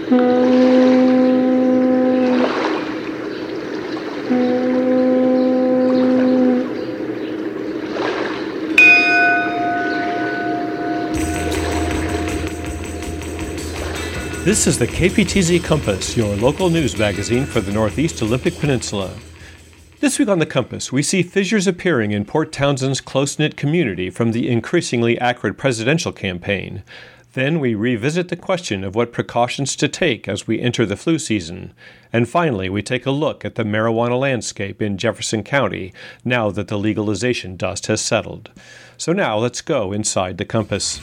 This is the KPTZ Compass, your local news magazine for the Northeast Olympic Peninsula. This week on the Compass, we see fissures appearing in Port Townsend's close-knit community from the increasingly acrid presidential campaign. Then we revisit the question of what precautions to take as we enter the flu season. And finally, we take a look at the marijuana landscape in Jefferson County now that the legalization dust has settled. So now let's go inside the Compass.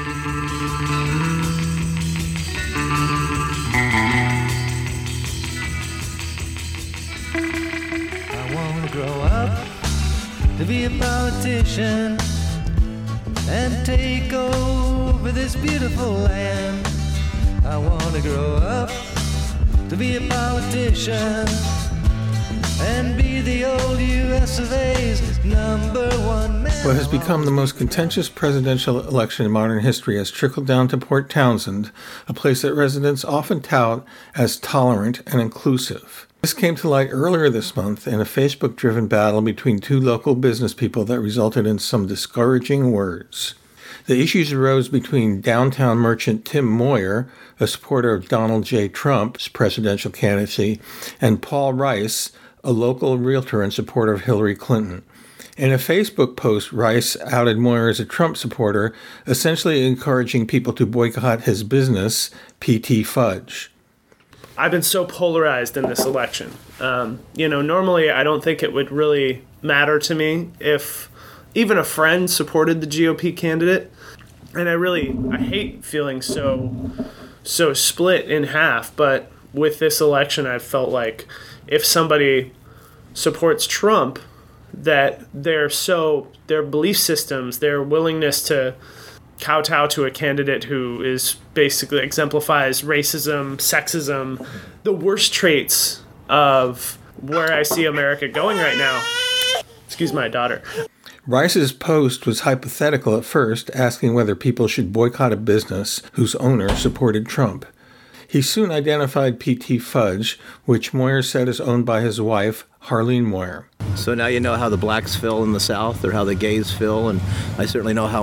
To be a politician and take over this beautiful land. I want to grow up to be a politician and be the old US of A's number one man. What has become the most contentious presidential election in modern history has trickled down to Port Townsend, a place that residents often tout as tolerant and inclusive. This came to light earlier this month in a Facebook-driven battle between two local business people that resulted in some discouraging words. The issues arose between downtown merchant Tim Moyer, a supporter of Donald J. Trump's presidential candidacy, and Paul Rice, a local realtor and supporter of Hillary Clinton. In a Facebook post, Rice outed Moyer as a Trump supporter, essentially encouraging people to boycott his business, PT Fudge. I've been so polarized in this election. Normally I don't think it would really matter to me if even a friend supported the GOP candidate. And I hate feeling so split in half. But with this election, I felt like if somebody supports Trump, that their belief systems, their willingness to kowtow to a candidate who is basically exemplifies racism, sexism, the worst traits of where I see America going right now. Excuse my daughter. Rice's post was hypothetical at first, asking whether people should boycott a business whose owner supported Trump. He soon identified PT Fudge, which Moyer said is owned by his wife, Harlene Moyer. So now you know how the blacks feel in the South, or how the gays feel, and I certainly know how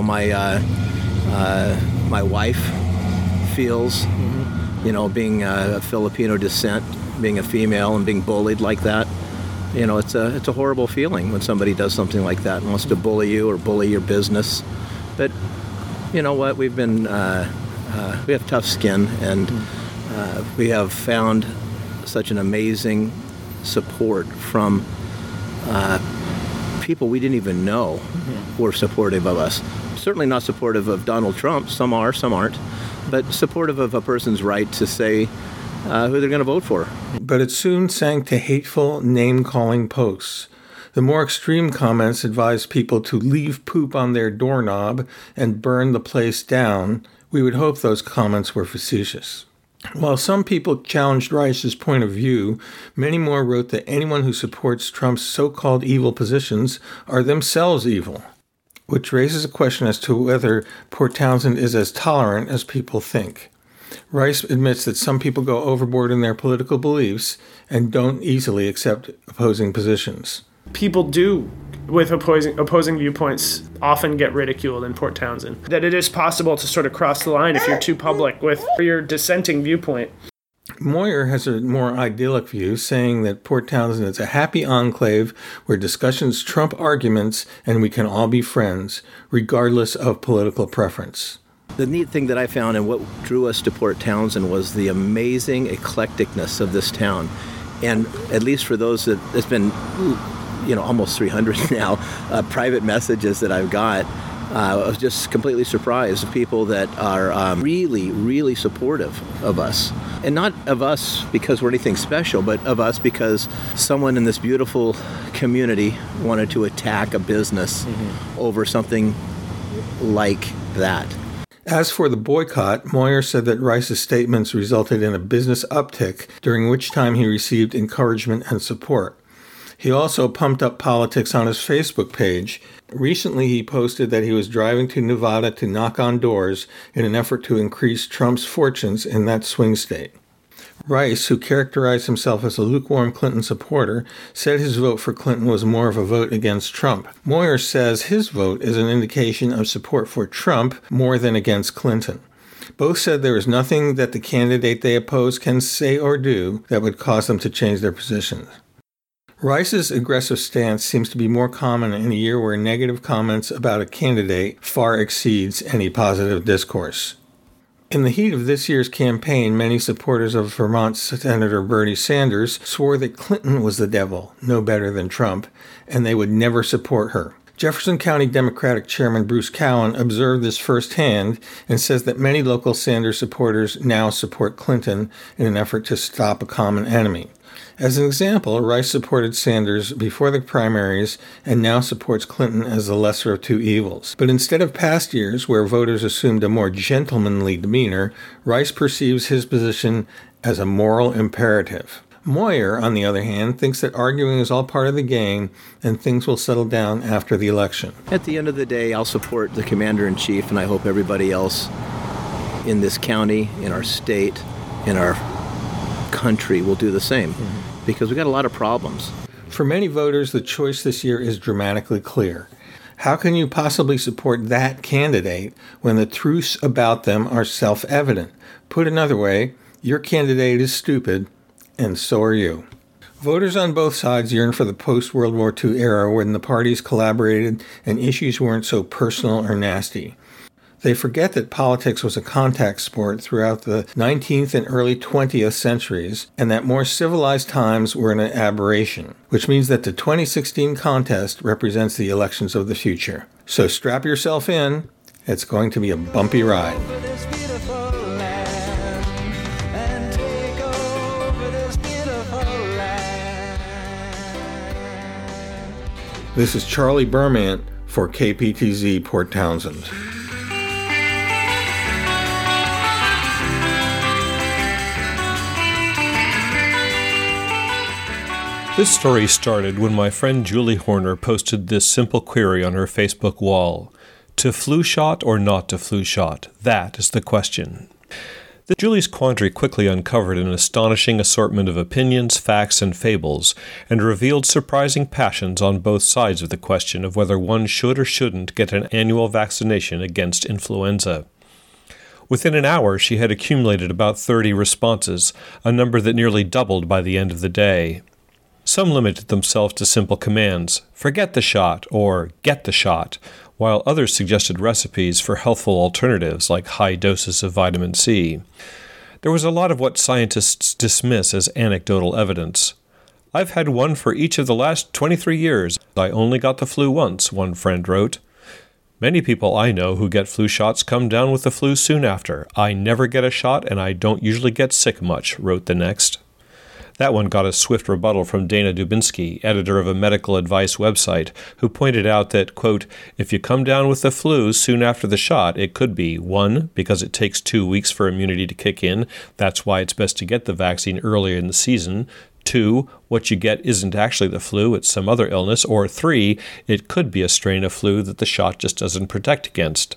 my wife feels, being a Filipino descent, being a female and being bullied like that. It's a horrible feeling when somebody does something like that and wants to bully you or bully your business. But you know what? We have tough skin, and we have found such an amazing support from people we didn't even know were supportive of us. Certainly not supportive of Donald Trump. Some are, some aren't. But supportive of a person's right to say who they're going to vote for. But it soon sank to hateful, name-calling posts. The more extreme comments advised people to leave poop on their doorknob and burn the place down. We would hope those comments were facetious. While some people challenged Rice's point of view, many more wrote that anyone who supports Trump's so-called evil positions are themselves evil, which raises a question as to whether Port Townsend is as tolerant as people think. Rice admits that some people go overboard in their political beliefs and don't easily accept opposing positions. People do, with opposing viewpoints, often get ridiculed in Port Townsend. That it is possible to sort of cross the line if you're too public with your dissenting viewpoint. Moyer has a more idyllic view, saying that Port Townsend is a happy enclave where discussions trump arguments and we can all be friends, regardless of political preference. The neat thing that I found and what drew us to Port Townsend was the amazing eclecticness of this town. And at least for those that, it's been, almost 300 now, private messages that I've got, I was just completely surprised of people that are really, really supportive of us. And not of us because we're anything special, but of us because someone in this beautiful community wanted to attack a business over something like that. As for the boycott, Moyer said that Rice's statements resulted in a business uptick, during which time he received encouragement and support. He also pumped up politics on his Facebook page. Recently, he posted that he was driving to Nevada to knock on doors in an effort to increase Trump's fortunes in that swing state. Rice, who characterized himself as a lukewarm Clinton supporter, said his vote for Clinton was more of a vote against Trump. Moyer says his vote is an indication of support for Trump more than against Clinton. Both said there is nothing that the candidate they oppose can say or do that would cause them to change their positions. Rice's aggressive stance seems to be more common in a year where negative comments about a candidate far exceeds any positive discourse. In the heat of this year's campaign, many supporters of Vermont Senator Bernie Sanders swore that Clinton was the devil, no better than Trump, and they would never support her. Jefferson County Democratic Chairman Bruce Cowan observed this firsthand and says that many local Sanders supporters now support Clinton in an effort to stop a common enemy. As an example, Rice supported Sanders before the primaries and now supports Clinton as the lesser of two evils. But instead of past years, where voters assumed a more gentlemanly demeanor, Rice perceives his position as a moral imperative. Moyer, on the other hand, thinks that arguing is all part of the game and things will settle down after the election. At the end of the day, I'll support the commander-in-chief, and I hope everybody else in this county, in our state, in our country will do the same, because we've got a lot of problems. For many voters, the choice this year is dramatically clear. How can you possibly support that candidate when the truths about them are self-evident? Put another way, your candidate is stupid, and so are you. Voters on both sides yearn for the post-World War II era when the parties collaborated and issues weren't so personal or nasty. They forget that politics was a contact sport throughout the 19th and early 20th centuries, and that more civilized times were an aberration, which means that the 2016 contest represents the elections of the future. So strap yourself in. It's going to be a bumpy ride. This is Charlie Bermant for KPTZ Port Townsend. This story started when my friend Julie Horner posted this simple query on her Facebook wall. To flu shot or not to flu shot? That is the question. Julie's quandary quickly uncovered an astonishing assortment of opinions, facts, and fables, and revealed surprising passions on both sides of the question of whether one should or shouldn't get an annual vaccination against influenza. Within an hour, she had accumulated about 30 responses, a number that nearly doubled by the end of the day. Some limited themselves to simple commands, forget the shot or get the shot, while others suggested recipes for healthful alternatives like high doses of vitamin C. There was a lot of what scientists dismiss as anecdotal evidence. I've had one for each of the last 23 years. I only got the flu once, one friend wrote. Many people I know who get flu shots come down with the flu soon after. I never get a shot and I don't usually get sick much, wrote the next. That one got a swift rebuttal from Dana Dubinsky, editor of a medical advice website, who pointed out that, quote, if you come down with the flu soon after the shot, it could be, 1, because it takes 2 weeks for immunity to kick in. That's why it's best to get the vaccine earlier in the season. 2, what you get isn't actually the flu, it's some other illness. Or 3, it could be a strain of flu that the shot just doesn't protect against.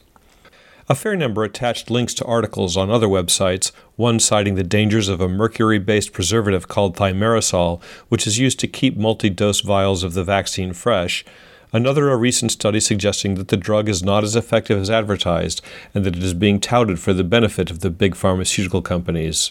A fair number attached links to articles on other websites, one citing the dangers of a mercury-based preservative called thimerosal, which is used to keep multi-dose vials of the vaccine fresh, another a recent study suggesting that the drug is not as effective as advertised and that it is being touted for the benefit of the big pharmaceutical companies.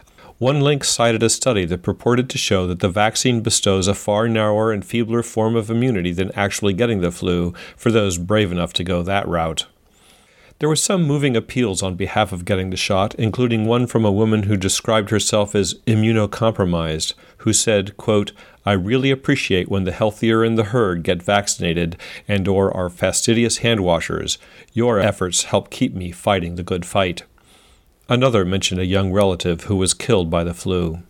One link cited a study that purported to show that the vaccine bestows a far narrower and feebler form of immunity than actually getting the flu for those brave enough to go that route. There were some moving appeals on behalf of getting the shot, including one from a woman who described herself as immunocompromised, who said, quote, I really appreciate when the healthier in the herd get vaccinated and or are fastidious hand washers. Your efforts help keep me fighting the good fight. Another mentioned a young relative who was killed by the flu.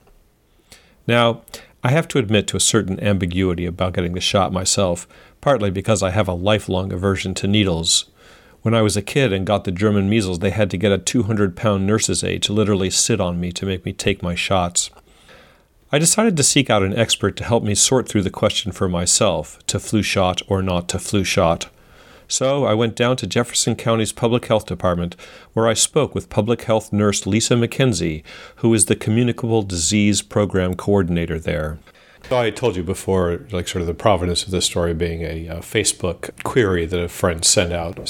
Now, I have to admit to a certain ambiguity about getting the shot myself, partly because I have a lifelong aversion to needles. When I was a kid and got the German measles, they had to get a 200-pound nurse's aide to literally sit on me to make me take my shots. I decided to seek out an expert to help me sort through the question for myself, to flu shot or not to flu shot. So I went down to Jefferson County's Public Health Department, where I spoke with public health nurse Lisa McKenzie, who is the Communicable Disease Program Coordinator there. So I told you before, sort of the provenance of this story being a Facebook query that a friend sent out.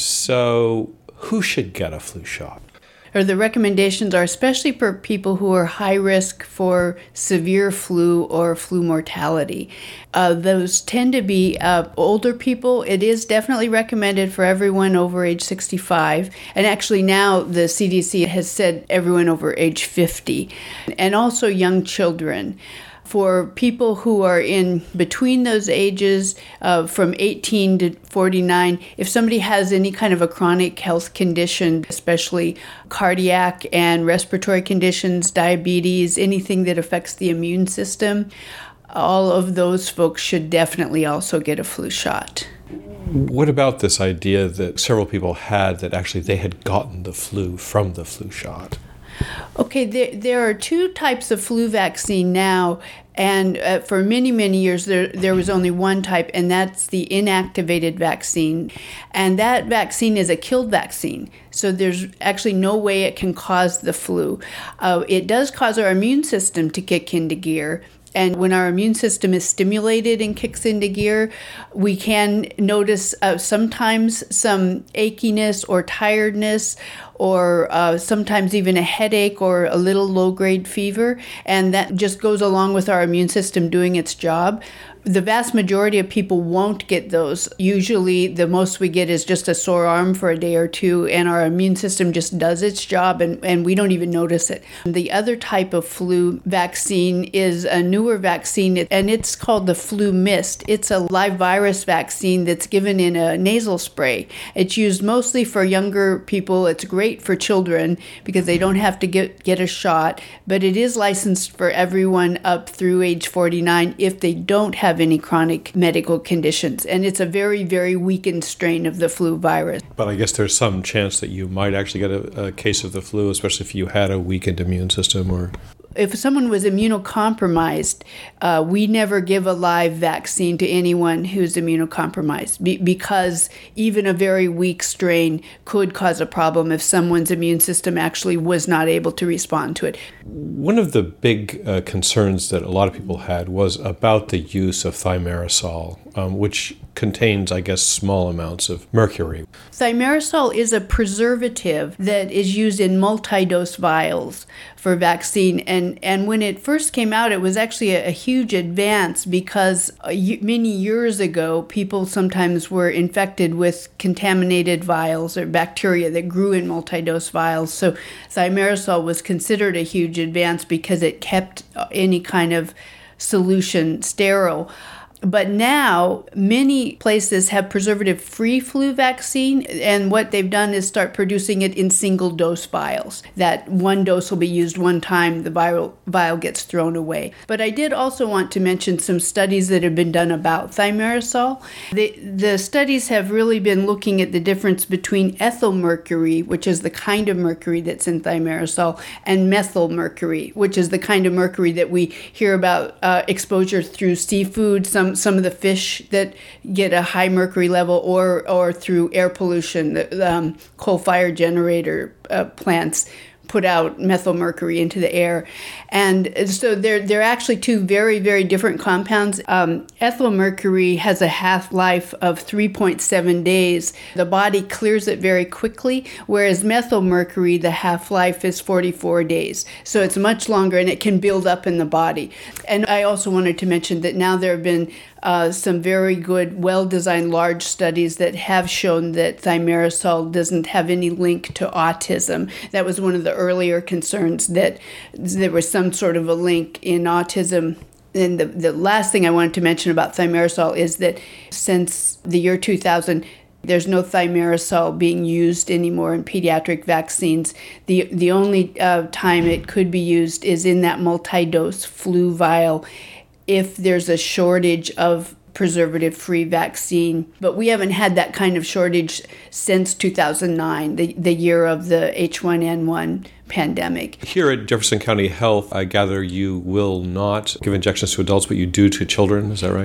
So who should get a flu shot? Or the recommendations are especially for people who are high risk for severe flu or flu mortality. Those tend to be older people. It is definitely recommended for everyone over age 65. And actually now the CDC has said everyone over age 50. And also young children. For people who are in between those ages, from 18 to 49, if somebody has any kind of a chronic health condition, especially cardiac and respiratory conditions, diabetes, anything that affects the immune system, all of those folks should definitely also get a flu shot. What about this idea that several people had that actually they had gotten the flu from the flu shot? Okay, there are two types of flu vaccine now, and for many, many years there was only one type, and that's the inactivated vaccine. And that vaccine is a killed vaccine, so there's actually no way it can cause the flu. It does cause our immune system to kick into gear. And when our immune system is stimulated and kicks into gear, we can notice sometimes some achiness or tiredness, or sometimes even a headache or a little low-grade fever. And that just goes along with our immune system doing its job. The vast majority of people won't get those. Usually the most we get is just a sore arm for a day or two, and our immune system just does its job, and we don't even notice it. The other type of flu vaccine is a newer vaccine, and it's called the Flu Mist. It's a live virus vaccine that's given in a nasal spray. It's used mostly for younger people. It's great for children because they don't have to get a shot, but it is licensed for everyone up through age 49 if they don't have any chronic medical conditions. And it's a very, very weakened strain of the flu virus. But I guess there's some chance that you might actually get a case of the flu, especially if you had a weakened immune system or... If someone was immunocompromised, we never give a live vaccine to anyone who's immunocompromised because even a very weak strain could cause a problem if someone's immune system actually was not able to respond to it. One of the big concerns that a lot of people had was about the use of thimerosal, which contains, I guess, small amounts of mercury. Thimerosal is a preservative that is used in multi-dose vials for vaccine. And when it first came out, it was actually a huge advance because many years ago, people sometimes were infected with contaminated vials or bacteria that grew in multi-dose vials. So thimerosal was considered a huge advance because it kept any kind of solution sterile. But now, many places have preservative-free flu vaccine, and what they've done is start producing it in single-dose vials. That one dose will be used one time, the vial gets thrown away. But I did also want to mention some studies that have been done about thimerosal. The studies have really been looking at the difference between ethylmercury, which is the kind of mercury that's in thimerosal, and methylmercury, which is the kind of mercury that we hear about exposure through seafood, some of the fish that get a high mercury level, or through air pollution. The coal-fired generator plants put out methylmercury into the air. And so they're actually two very, very different compounds. Ethylmercury has a half-life of 3.7 days. The body clears it very quickly, whereas methylmercury, the half-life is 44 days. So it's much longer, and it can build up in the body. And I also wanted to mention that now there have been some very good, well-designed large studies that have shown that thimerosal doesn't have any link to autism. That was one of the earlier concerns, that there was some sort of a link in autism. And the last thing I wanted to mention about thimerosal is that since the year 2000, there's no thimerosal being used anymore in pediatric vaccines. The only time it could be used is in that multi-dose flu vial if there's a shortage of preservative-free vaccine. But we haven't had that kind of shortage since 2009, the year of the H1N1 pandemic. Here at Jefferson County Health, I gather you will not give injections to adults, but you do to children. Is that right?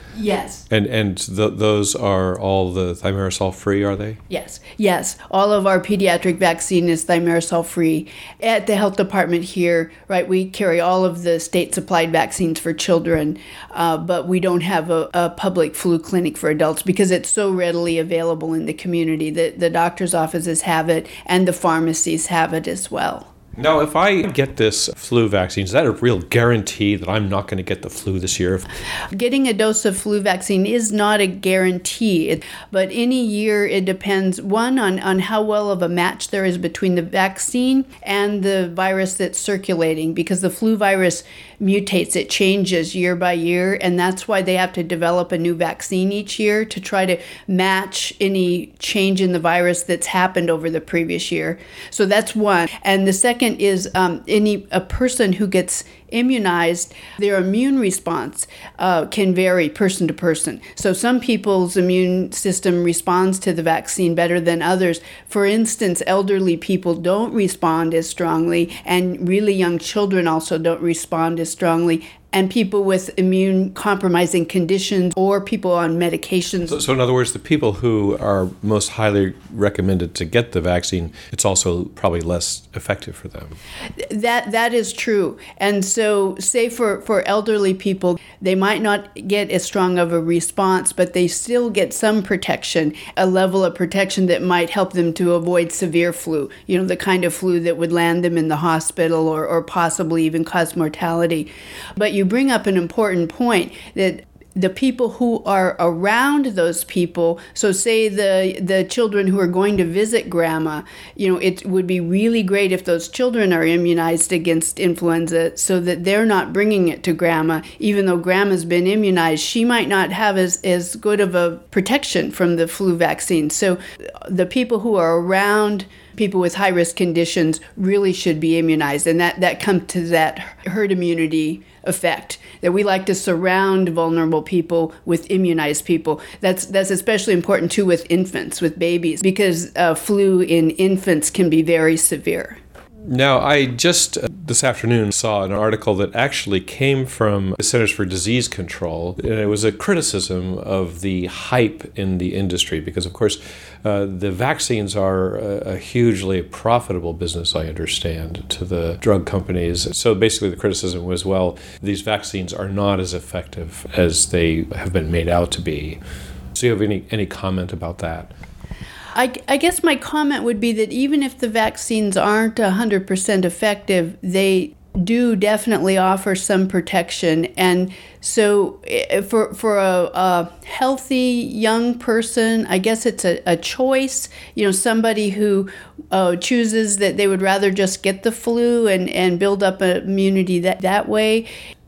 Yes. And those are all the thimerosal free, are they? Yes. All of our pediatric vaccine is thimerosal free. At the health department here, right, we carry all of the state supplied vaccines for children, but we don't have a public flu clinic for adults because it's so readily available in the community. The doctor's offices have it and the pharmacies have it as well. Now, if I get this flu vaccine, is that a real guarantee that I'm not going to get the flu this year? Getting a dose of flu vaccine is not a guarantee, but any year it depends, one, on how well of a match there is between the vaccine and the virus that's circulating, because the flu virus mutates, it changes year by year, and that's why they have to develop a new vaccine each year to try to match any change in the virus that's happened over the previous year. So that's one. And the second is a person who gets immunized, their immune response can vary person to person. So some people's immune system responds to the vaccine better than others. For instance, elderly people don't respond as strongly, and really young children also don't respond as strongly. And people with immune compromising conditions or people on medications. So in other words, the people who are most highly recommended to get the vaccine, it's also probably less effective for them. That is true. And so say for elderly people, they might not get as strong of a response, but they still get some protection, a level of protection that might help them to avoid severe flu, the kind of flu that would land them in the hospital or possibly even cause mortality. But you bring up an important point that the people who are around those people, so say the children who are going to visit grandma, it would be really great if those children are immunized against influenza so that they're not bringing it to grandma. Even though grandma's been immunized, she might not have as good of a protection from the flu vaccine. So the people who are around people with high-risk conditions really should be immunized, and that comes to that herd immunity effect, that we like to surround vulnerable people with immunized people. That's especially important too with infants, with babies, because flu in infants can be very severe. Now, I just this afternoon saw an article that actually came from the Centers for Disease Control, and it was a criticism of the hype in the industry because, of course, the vaccines are a hugely profitable business, I understand, to the drug companies. So basically the criticism was, well, these vaccines are not as effective as they have been made out to be. So you have any comment about that? I guess my comment would be that even if the vaccines aren't 100% effective, they do definitely offer some protection. And so for a healthy young person, I guess it's a choice, somebody who chooses that they would rather just get the flu and build up an immunity that way.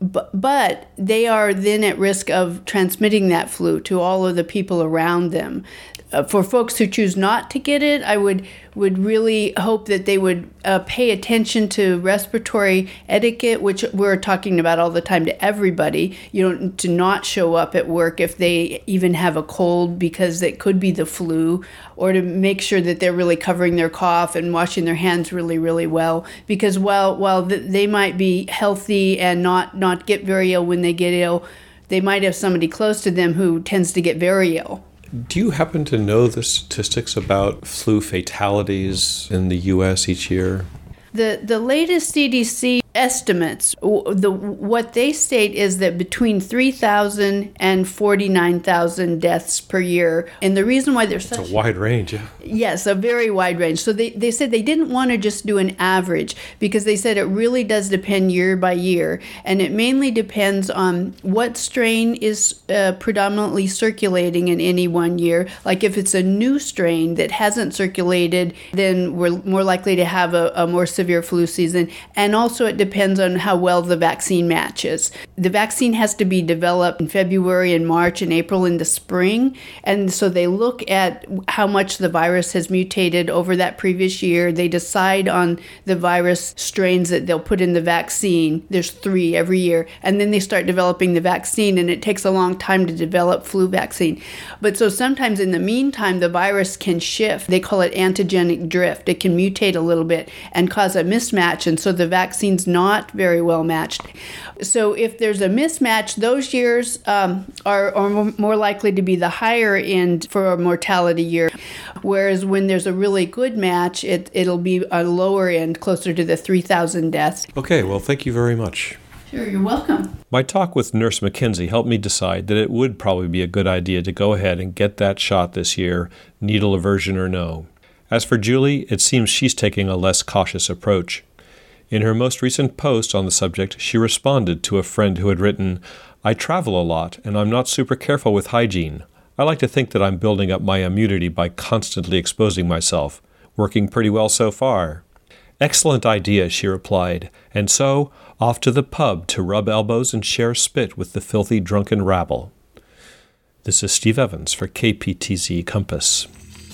But they are then at risk of transmitting that flu to all of the people around them. For folks who choose not to get it, I would really hope that they would pay attention to respiratory etiquette, which we're talking about all the time to everybody. To not show up at work if they even have a cold because it could be the flu, or to make sure that they're really covering their cough and washing their hands really, really well. Because while they might be healthy and not get very ill when they get ill, they might have somebody close to them who tends to get very ill. Do you happen to know the statistics about flu fatalities in the U.S. each year? The latest CDC estimates, what they state is that between 3,000 and 49,000 deaths per year. And the reason why there's such... It's a wide range, yeah. Yes, a very wide range. So they said they didn't want to just do an average because they said it really does depend year by year. And it mainly depends on what strain is predominantly circulating in any one year. Like if it's a new strain that hasn't circulated, then we're more likely to have a more severe flu season. And also it depends on how well the vaccine matches. The vaccine has to be developed in February and March and April in the spring. And so they look at how much the virus has mutated over that previous year. They decide on the virus strains that they'll put in the vaccine. There's 3 every year. And then they start developing the vaccine, and it takes a long time to develop flu vaccine. But so sometimes in the meantime, the virus can shift. They call it antigenic drift. It can mutate a little bit and cause a mismatch. And so the vaccine's not very well matched. So if there's a mismatch, those years are more likely to be the higher end for a mortality year, whereas when there's a really good match, it'll be a lower end, closer to the 3,000 deaths. Okay, well, thank you very much. Sure, you're welcome. My talk with Nurse McKenzie helped me decide that it would probably be a good idea to go ahead and get that shot this year, needle aversion or no. As for Julie, it seems she's taking a less cautious approach. In her most recent post on the subject, she responded to a friend who had written, "I travel a lot, and I'm not super careful with hygiene. I like to think that I'm building up my immunity by constantly exposing myself. Working pretty well so far." "Excellent idea," she replied, and so off to the pub to rub elbows and share spit with the filthy drunken rabble. This is Steve Evans for KPTZ Compass.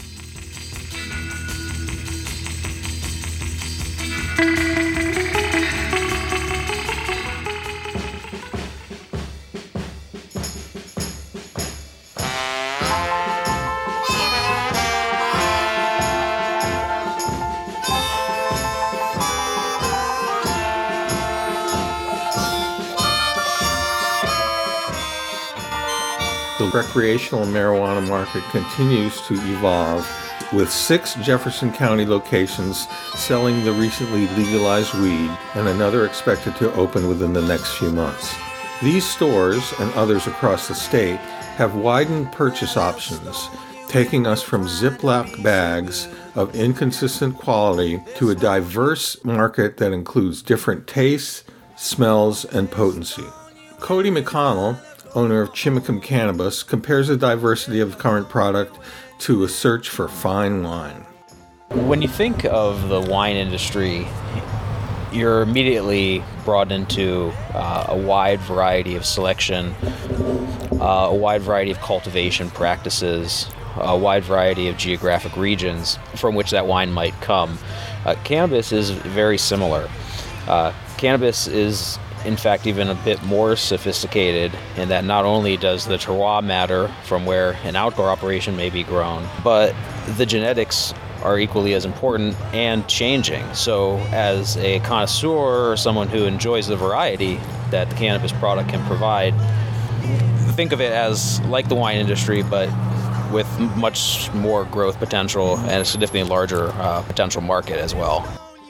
The recreational marijuana market continues to evolve, with 6 Jefferson County locations selling the recently legalized weed and another expected to open within the next few months. These stores and others across the state have widened purchase options, taking us from Ziploc bags of inconsistent quality to a diverse market that includes different tastes, smells, and potency. Cody McConnell, owner of Chimicum Cannabis, compares the diversity of the current product to a search for fine wine. When you think of the wine industry, you're immediately brought into a wide variety of selection, a wide variety of cultivation practices, a wide variety of geographic regions from which that wine might come. Cannabis is very similar. Cannabis is in fact even a bit more sophisticated in that not only does the terroir matter from where an outdoor operation may be grown, but the genetics are equally as important and changing. So as a connoisseur or someone who enjoys the variety that the cannabis product can provide, think of it as like the wine industry, but with much more growth potential and a significantly larger potential market as well.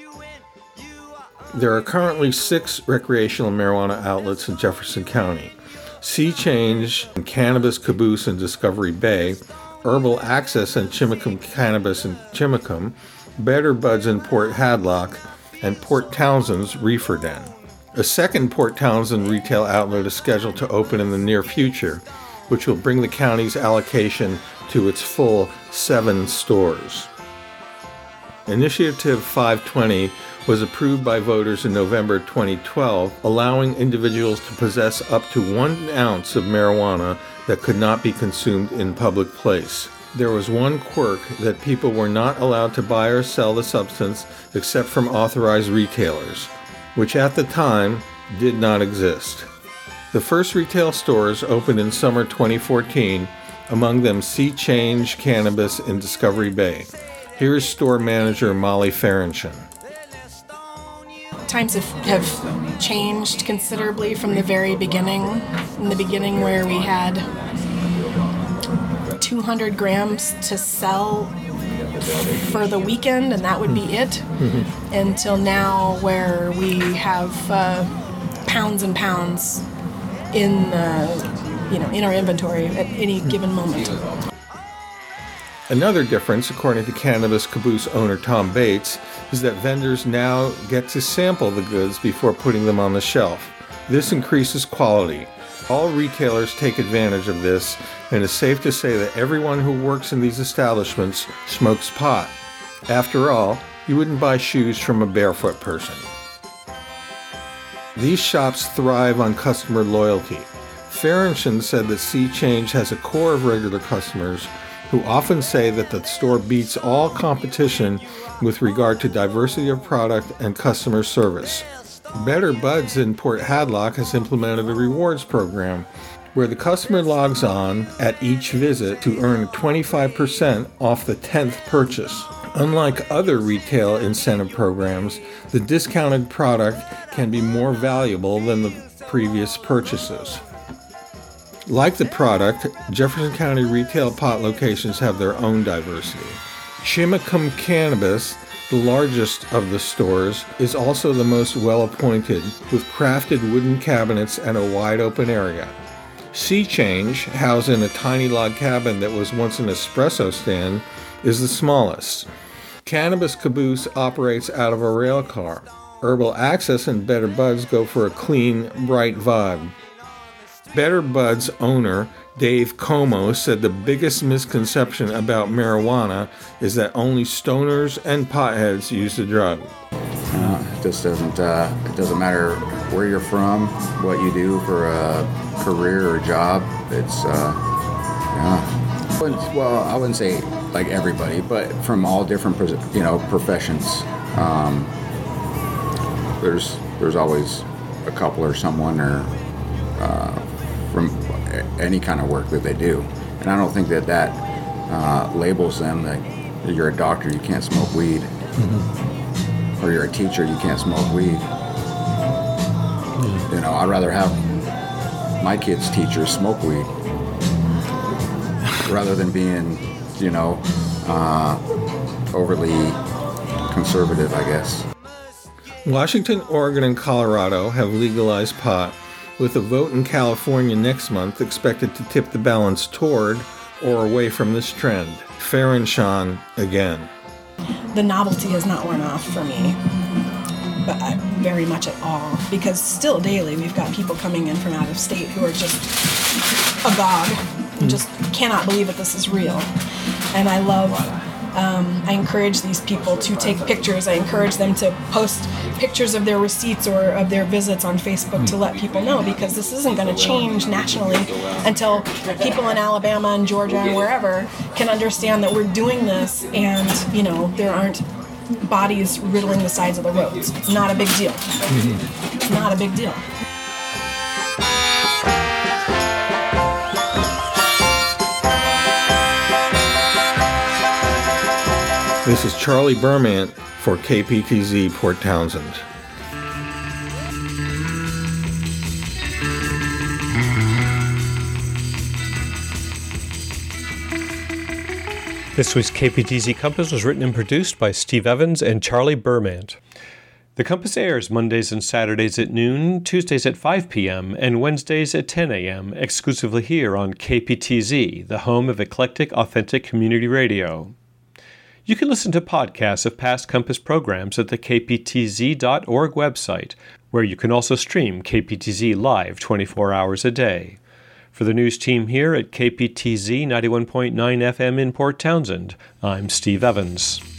There are currently 6 recreational marijuana outlets in Jefferson County: Sea Change and Cannabis Caboose in Discovery Bay, Herbal Access and Chimicum Cannabis in Chimicum, Better Buds in Port Hadlock, and Port Townsend's Reefer Den. A second Port Townsend retail outlet is scheduled to open in the near future, which will bring the county's allocation to its full 7 stores. Initiative 520 was approved by voters in November 2012, allowing individuals to possess up to 1 ounce of marijuana that could not be consumed in public place. There was one quirk that people were not allowed to buy or sell the substance except from authorized retailers, which at the time did not exist. The first retail stores opened in summer 2014, among them Sea Change Cannabis in Discovery Bay. Here is store manager Molly Farrington. Times have changed considerably from the very beginning. In the beginning, where we had 200 grams to sell for the weekend, and that would be it, until now, where we have pounds and pounds in our inventory at any given moment. Another difference, according to Cannabis Caboose owner Tom Bates, is that vendors now get to sample the goods before putting them on the shelf. This increases quality. All retailers take advantage of this, and it's safe to say that everyone who works in these establishments smokes pot. After all, you wouldn't buy shoes from a barefoot person. These shops thrive on customer loyalty. Farrington said that Sea Change has a core of regular customers who often say that the store beats all competition with regard to diversity of product and customer service. Better Buds in Port Hadlock has implemented a rewards program where the customer logs on at each visit to earn 25% off the 10th purchase. Unlike other retail incentive programs, the discounted product can be more valuable than the previous purchases. Like the product, Jefferson County retail pot locations have their own diversity. Chimicum Cannabis, the largest of the stores, is also the most well-appointed, with crafted wooden cabinets and a wide open area. Sea Change, housed in a tiny log cabin that was once an espresso stand, is the smallest. Cannabis Caboose operates out of a rail car. Herbal Access and Better Buds go for a clean, bright vibe. Better Buds owner Dave Como said the biggest misconception about marijuana is that only stoners and potheads use the drug. It just doesn't. It doesn't matter where you're from, what you do for a career or job. It's well, I wouldn't say like everybody, but from all different professions. There's always a couple or someone or from any kind of work that they do, and I don't think that labels them that you're a doctor, you can't smoke weed, or you're a teacher, you can't smoke weed. You know, I'd rather have my kids' teachers smoke weed rather than being, overly conservative, I guess. Washington, Oregon, and Colorado have legalized pot, with a vote in California next month expected to tip the balance toward or away from this trend. Farron Sean again. The novelty has not worn off for me, but very much at all, because still daily we've got people coming in from out of state who are just agog, just cannot believe that this is real. And I encourage these people to take pictures. I encourage them to post pictures of their receipts or of their visits on Facebook to let people know, because this isn't going to change nationally until people in Alabama and Georgia and wherever can understand that we're doing this, and there aren't bodies riddling the sides of the roads. It's not a big deal. It's not a big deal. This is Charlie Bermant for KPTZ Port Townsend. This week's KPTZ Compass was written and produced by Steve Evans and Charlie Bermant. The Compass airs Mondays and Saturdays at noon, Tuesdays at 5 p.m., and Wednesdays at 10 a.m., exclusively here on KPTZ, the home of eclectic, authentic community radio. You can listen to podcasts of past Compass programs at the kptz.org website, where you can also stream KPTZ live 24 hours a day. For the news team here at KPTZ 91.9 FM in Port Townsend, I'm Steve Evans.